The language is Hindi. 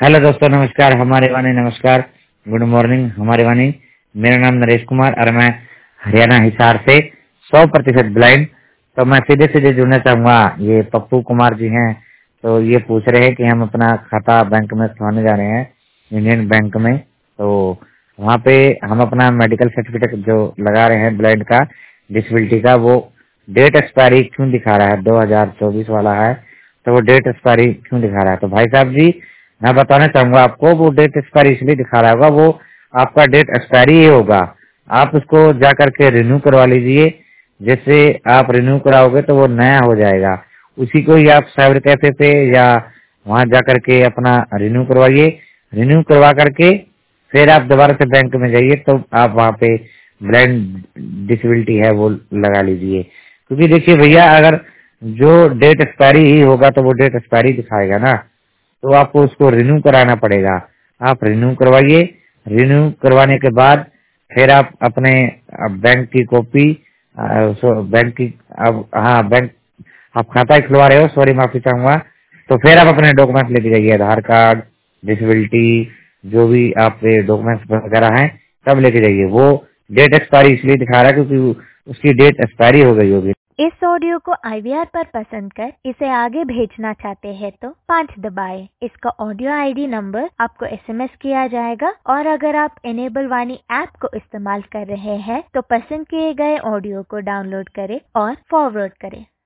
हेलो दोस्तों, नमस्कार। हमारे वाणी नमस्कार, गुड मॉर्निंग हमारे वाणी। मेरा नाम नरेश कुमार और मैं हरियाणा हिसार से 100% ब्लाइंड। तो मैं सीधे सीधे जुड़ना चाहूंगा। ये पप्पू कुमार जी हैं, तो ये पूछ रहे हैं कि हम अपना खाता बैंक में खुलवाने जा रहे हैं, इंडियन बैंक में। तो वहाँ पे हम अपना मेडिकल सर्टिफिकेट जो लगा रहे हैं ब्लाइंड का, डिसेबिलिटी का, वो डेट एक्सपायरी क्यों दिखा रहा है? 2024 वाला है, तो वो डेट एक्सपायरी क्यों दिखा रहा है? तो भाई साहब जी, मैं बताना चाहूंगा आपको, वो डेट एक्सपायरी इसलिए दिखा रहा होगा, वो आपका डेट एक्सपायरी ही होगा। आप उसको जा करके रिन्यू करवा लीजिए। जैसे आप रिन्यू कराओगे तो वो नया हो जाएगा। उसी को ही आप साइबर कैफे पे या वहां जा करके अपना रिन्यू करवाइए। रिन्यू करवा करके फिर आप दोबारा से बैंक में जाइए, तो आप वहाँ पे ब्लाइंड डिसेबिलिटी है वो लगा लीजिए। क्योंकि देखिए भैया, अगर जो डेट एक्सपायरी ही होगा तो वो डेट एक्सपायरी दिखाएगा ना, तो आपको उसको रिन्यू कराना पड़ेगा। आप रिन्यू करवाइए। रिन्यू करवाने के बाद फिर आप अपने बैंक की कॉपी, बैंक की, अब हाँ, बैंक आप खाता ही खुलवा रहे हो, सॉरी माफी चाहूंगा। तो फिर आप अपने डॉक्यूमेंट लेके जाइए, आधार कार्ड, डिसेबिलिटी, जो भी आपके डॉक्यूमेंट्स वगैरह हैं सब लेके जाइए। वो डेट एक्सपायरी इसलिए दिखा रहा है क्योंकि उसकी डेट एक्सपायरी हो गई होगी। इस ऑडियो को IVR पर पसंद कर इसे आगे भेजना चाहते हैं तो 5 दबाएं। इसका ऑडियो ID नंबर आपको SMS किया जाएगा, और अगर आप इनेबल वाणी ऐप को इस्तेमाल कर रहे हैं तो पसंद किए गए ऑडियो को डाउनलोड करें और फॉरवर्ड करें।